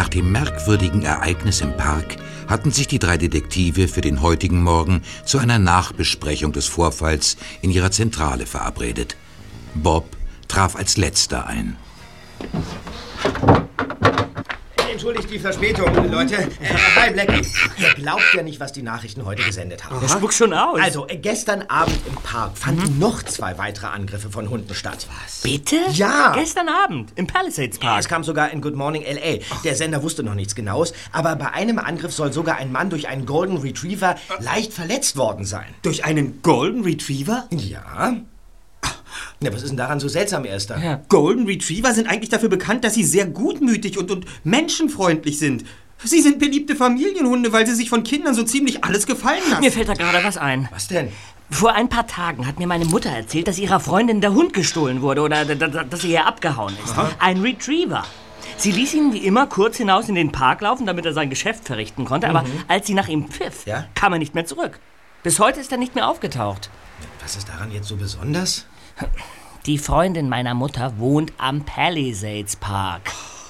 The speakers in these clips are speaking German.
Nach dem merkwürdigen Ereignis im Park hatten sich die 3 Detektive für den heutigen Morgen zu einer Nachbesprechung des Vorfalls in ihrer Zentrale verabredet. Bob traf als letzter ein. Entschuldigt die Verspätung, Leute. Hi, Blackie. Ihr glaubt ja nicht, was die Nachrichten heute gesendet haben. Der spuckt schon aus. Also, gestern Abend im Park fanden noch 2 weitere Angriffe von Hunden statt. Was? Bitte? Ja. Gestern Abend im Palisades Park. Es kam sogar in Good Morning L.A. Der Sender wusste noch nichts Genaues, aber bei einem Angriff soll sogar ein Mann durch einen Golden Retriever leicht verletzt worden sein. Durch einen Golden Retriever? Ja. Ja, was ist denn daran so seltsam, Erster? Ja. Golden Retriever sind eigentlich dafür bekannt, dass sie sehr gutmütig und menschenfreundlich sind. Sie sind beliebte Familienhunde, weil sie sich von Kindern so ziemlich alles gefallen lassen. Mir fällt da gerade was ein. Was denn? Vor ein paar Tagen hat mir meine Mutter erzählt, dass ihrer Freundin der Hund gestohlen wurde oder dass sie ihr abgehauen ist. Aha. Ein Retriever. Sie ließ ihn wie immer kurz hinaus in den Park laufen, damit er sein Geschäft verrichten konnte. Aber als sie nach ihm pfiff, kam er nicht mehr zurück. Bis heute ist er nicht mehr aufgetaucht. Was ist daran jetzt so besonders? Die Freundin meiner Mutter wohnt am Palisades Park.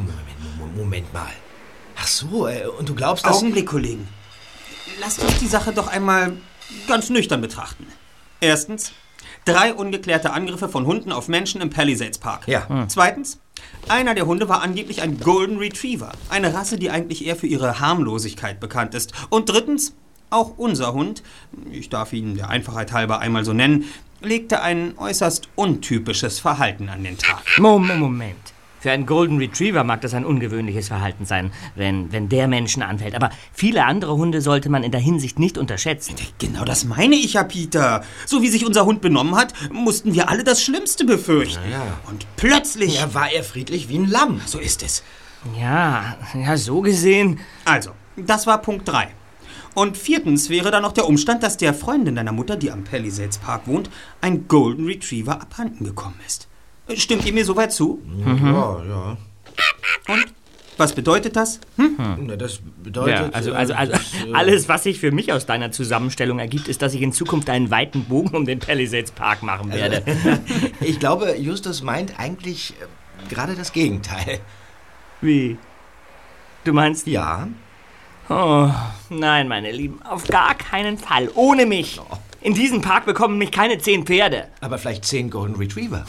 Moment mal. Ach so, und du glaubst, dass... Augenblick, Kollegen. Lasst uns die Sache doch einmal ganz nüchtern betrachten. Erstens, 3 ungeklärte Angriffe von Hunden auf Menschen im Palisades Park. Ja. Zweitens, einer der Hunde war angeblich ein Golden Retriever. Eine Rasse, die eigentlich eher für ihre Harmlosigkeit bekannt ist. Und drittens, auch unser Hund, ich darf ihn der Einfachheit halber einmal so nennen, legte ein äußerst untypisches Verhalten an den Tag. Moment. Für einen Golden Retriever mag das ein ungewöhnliches Verhalten sein, wenn der Menschen anfällt. Aber viele andere Hunde sollte man in der Hinsicht nicht unterschätzen. Genau das meine ich ja, Peter. So wie sich unser Hund benommen hat, mussten wir alle das Schlimmste befürchten. Ja. Und plötzlich... Ja, war er friedlich wie ein Lamm. So ist es. Ja, so gesehen... Also, das war Punkt 3. Und 4. wäre dann noch der Umstand, dass der Freundin deiner Mutter, die am Palisades Park wohnt, ein Golden Retriever abhanden gekommen ist. Stimmt ihr mir soweit zu? Ja. Und? Was bedeutet das? Na, das bedeutet... Ja, also alles, was sich für mich aus deiner Zusammenstellung ergibt, ist, dass ich in Zukunft einen weiten Bogen um den Palisades Park machen werde. Ich glaube, Justus meint eigentlich gerade das Gegenteil. Wie? Du meinst... Ja. Oh, nein, meine Lieben, auf gar keinen Fall. Ohne mich. In diesem Park bekommen mich keine 10 Pferde. Aber vielleicht 10 Golden Retriever.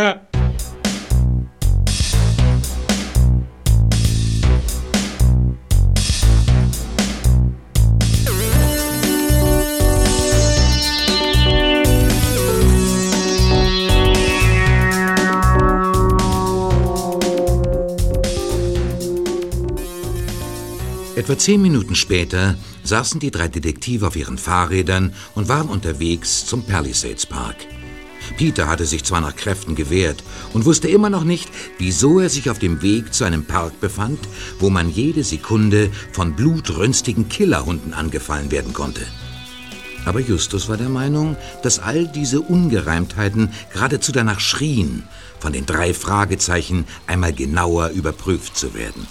Etwa 10 Minuten später saßen die 3 Detektive auf ihren Fahrrädern und waren unterwegs zum Palisades Park. Peter hatte sich zwar nach Kräften gewehrt und wusste immer noch nicht, wieso er sich auf dem Weg zu einem Park befand, wo man jede Sekunde von blutrünstigen Killerhunden angefallen werden konnte. Aber Justus war der Meinung, dass all diese Ungereimtheiten geradezu danach schrien, von den 3 Fragezeichen einmal genauer überprüft zu werden.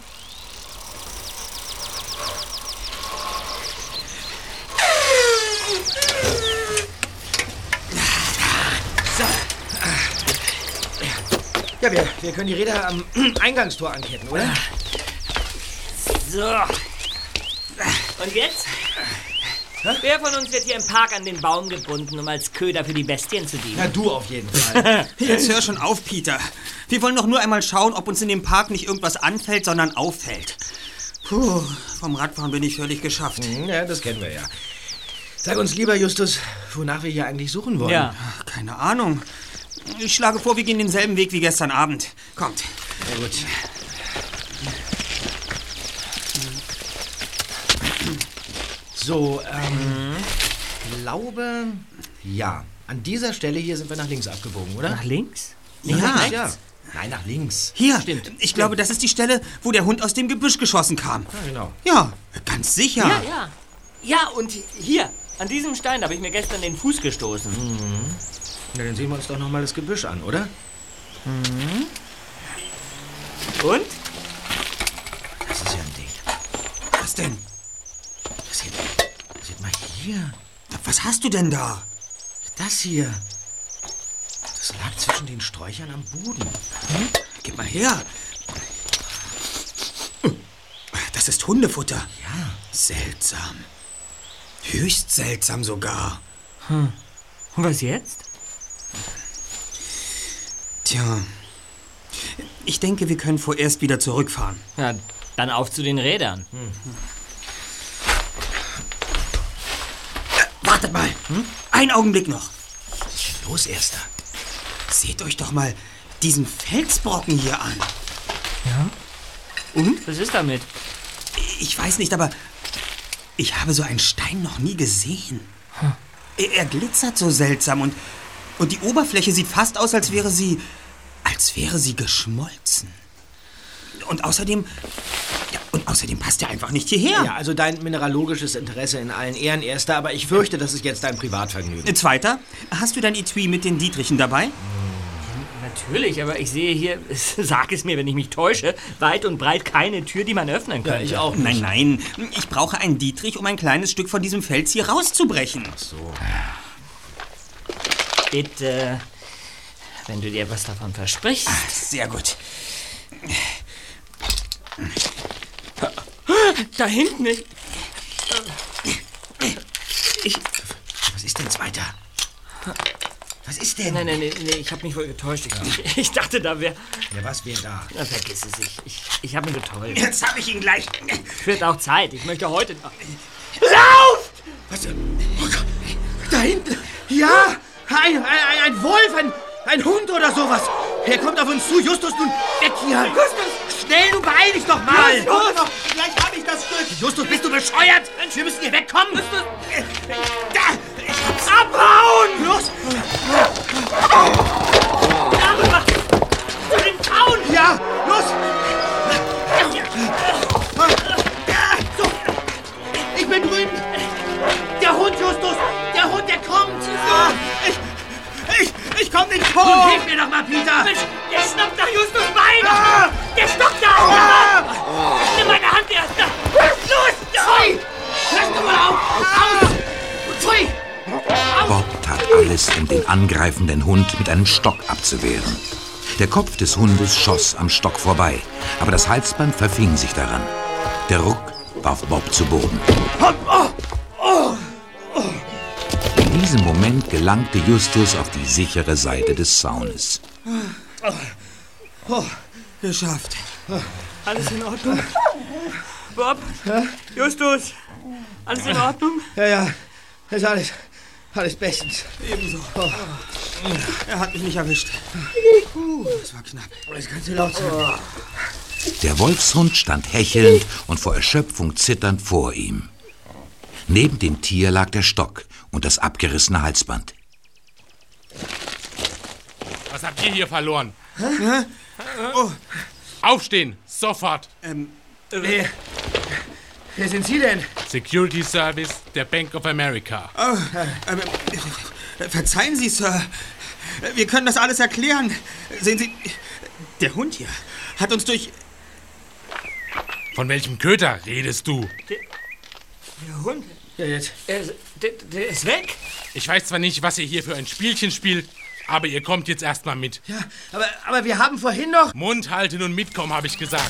Ja, wir können die Räder am Eingangstor anketten, oder? So. Und jetzt? Wer von uns wird hier im Park an den Baum gebunden, um als Köder für die Bestien zu dienen? Ja, du auf jeden Fall. Jetzt hör schon auf, Peter. Wir wollen doch nur einmal schauen, ob uns in dem Park nicht irgendwas anfällt, sondern auffällt. Puh, vom Radfahren bin ich völlig geschafft. Ja, das kennen wir ja. Sag uns lieber, Justus, wonach wir hier eigentlich suchen wollen. Ja. Keine Ahnung. Ich schlage vor, wir gehen denselben Weg wie gestern Abend. Kommt. Na gut. So, glaube, ja. An dieser Stelle hier sind wir nach links abgebogen, oder? Nach links? Ja. Nein, nach links. Hier. Stimmt. Ich glaube, das ist die Stelle, wo der Hund aus dem Gebüsch geschossen kam. Ja, genau. Ja, ganz sicher. Ja. Ja, und hier, an diesem Stein habe ich mir gestern den Fuß gestoßen. Na, dann sehen wir uns doch noch mal das Gebüsch an, oder? Und? Das ist ja ein Ding. Was denn? Seht mal hier. Was hast du denn da? Das hier. Das lag zwischen den Sträuchern am Boden. Gib mal her. Das ist Hundefutter. Ja. Seltsam. Höchst seltsam sogar. Und was jetzt? Tja, ich denke, wir können vorerst wieder zurückfahren. Ja, dann auf zu den Rädern. Wartet mal. Einen Augenblick noch. Los, Erster. Seht euch doch mal diesen Felsbrocken hier an. Ja? Und? Was ist damit? Ich weiß nicht, aber ich habe so einen Stein noch nie gesehen. Er glitzert so seltsam und die Oberfläche sieht fast aus, als wäre sie geschmolzen. Und außerdem passt er einfach nicht hierher. Ja, also dein mineralogisches Interesse in allen Ehren, Erster, aber ich fürchte, das ist jetzt dein Privatvergnügen. Zweiter, hast du dein Etui mit den Dietrichen dabei? Natürlich, aber ich sehe hier, sag es mir, wenn ich mich täusche, weit und breit keine Tür, die man öffnen kann. Ja, ich auch nicht. Nein, ich brauche einen Dietrich, um ein kleines Stück von diesem Fels hier rauszubrechen. Ach so. Bitte, wenn du dir was davon versprichst. Sehr gut. Da hinten. Was ist denn, Zweiter? Was ist denn? Nein, ich habe mich wohl getäuscht. Ich dachte, da wäre... Ja, was wäre da? Na, vergiss es. Ich habe mich getäuscht. Jetzt habe ich ihn gleich. Wird auch Zeit. Ich möchte heute... Lauft! Was? Oh Gott. Da hinten. Ja, ein Wolf, ein Hund oder sowas. Er kommt auf uns zu. Justus, nun weg hier. Justus! Schnell, du beeil dich doch mal. Justus! Gleich habe ich das Stück. Justus, bist du bescheuert? Wir müssen hier wegkommen. Justus! Da! Ich hab's abhauen! Los! Darüber! Zu den Zaun! Ja, los! So, ich bin drüben. Der Hund, Justus! Der Hund, der kommt! Ich komm nicht Nun, hoch! hilf mir doch mal, Peter! Der schnappt nach Justus Bein! Der Stock da! Nimm meine Hand erst! Los! Pfui! Lass du mal auf! Aus! Pfui! Bob tat alles, um den angreifenden Hund mit einem Stock abzuwehren. Der Kopf des Hundes schoss am Stock vorbei, aber das Halsband verfing sich daran. Der Ruck warf Bob zu Boden. In diesem Moment gelangte Justus auf die sichere Seite des Zaunes. Geschafft. Alles in Ordnung? Bob? Justus? Alles in Ordnung? Ja, ist alles bestens. Ebenso. Er hat mich nicht erwischt. Das war knapp. Das kannst du laut sagen. Der Wolfshund stand hechelnd und vor Erschöpfung zitternd vor ihm. Neben dem Tier lag der Stock und das abgerissene Halsband. Was habt ihr hier verloren? Aufstehen, sofort! Wer sind Sie denn? Security Service der Bank of America. Verzeihen Sie, Sir. Wir können das alles erklären. Sehen Sie, der Hund hier hat uns durch... Von welchem Köter redest du? Der Hund? Ja, jetzt. Der ist weg. Ich weiß zwar nicht, was ihr hier für ein Spielchen spielt, aber ihr kommt jetzt erstmal mit. Ja, aber wir haben vorhin noch... Mund halten und mitkommen, habe ich gesagt.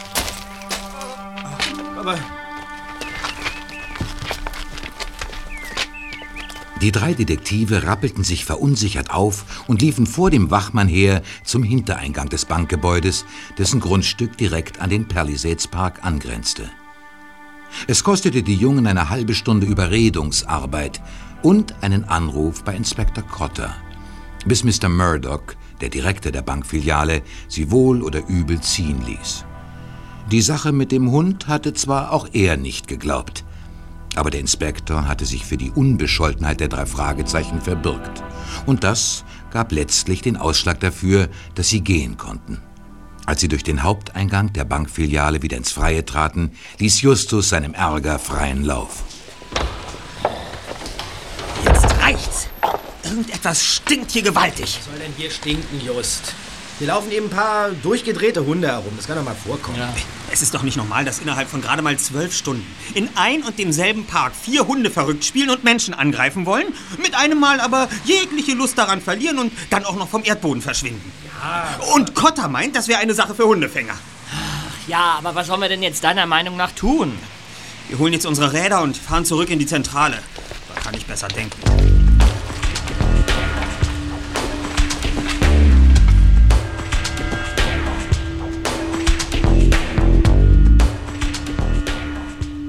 Aber... Die drei Detektive rappelten sich verunsichert auf und liefen vor dem Wachmann her zum Hintereingang des Bankgebäudes, dessen Grundstück direkt an den Palisades Park angrenzte. Es kostete die Jungen eine halbe Stunde Überredungsarbeit und einen Anruf bei Inspektor Cotter, bis Mr. Murdoch, der Direktor der Bankfiliale, sie wohl oder übel ziehen ließ. Die Sache mit dem Hund hatte zwar auch er nicht geglaubt, aber der Inspektor hatte sich für die Unbescholtenheit der drei Fragezeichen verbürgt. Und das gab letztlich den Ausschlag dafür, dass sie gehen konnten. Als sie durch den Haupteingang der Bankfiliale wieder ins Freie traten, ließ Justus seinem Ärger freien Lauf. Jetzt reicht's. Irgendetwas stinkt hier gewaltig. Was soll denn hier stinken, Just? Hier laufen eben ein paar durchgedrehte Hunde herum. Das kann doch mal vorkommen. Ja. Es ist doch nicht normal, dass innerhalb von gerade mal 12 Stunden in ein und demselben Park 4 Hunde verrückt spielen und Menschen angreifen wollen, mit einem Mal aber jegliche Lust daran verlieren und dann auch noch vom Erdboden verschwinden. Ja. Und Cotter meint, das wäre eine Sache für Hundefänger. Ja, aber was sollen wir denn jetzt deiner Meinung nach tun? Wir holen jetzt unsere Räder und fahren zurück in die Zentrale. Da kann ich besser denken.